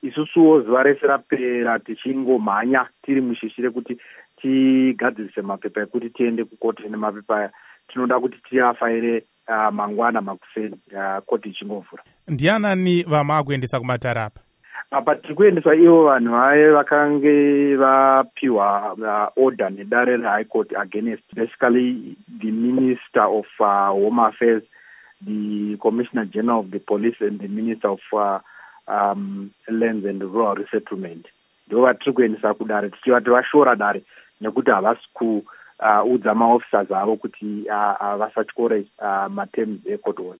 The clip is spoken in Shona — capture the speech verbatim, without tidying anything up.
isusuwo zuva rese rapera tichingomhanya tiri mushishire kuti tigadzirise mapepa ekuti tiende kukoti nemapepa aya, tinoda kuti tiafaire uh, mangwana makuseni uh, koti ichingovhura. Ndianani vamakuendesa kumatarapa? Apa tiri kuendesa ivo vanhu vaye vakange vapiwa uh, order nedare reHigh Court against basically the Minister of uh, Home Affairs, the Commissioner General of the Police and the Minister of uh, um, Lands and Rural Resettlement. Ndo vatiri kuendesa kudare tichivati vashora dare nekuti havasi kuudza uh, maofficers avo kuti uh, uh, vasatyore uh, materms ecourt order.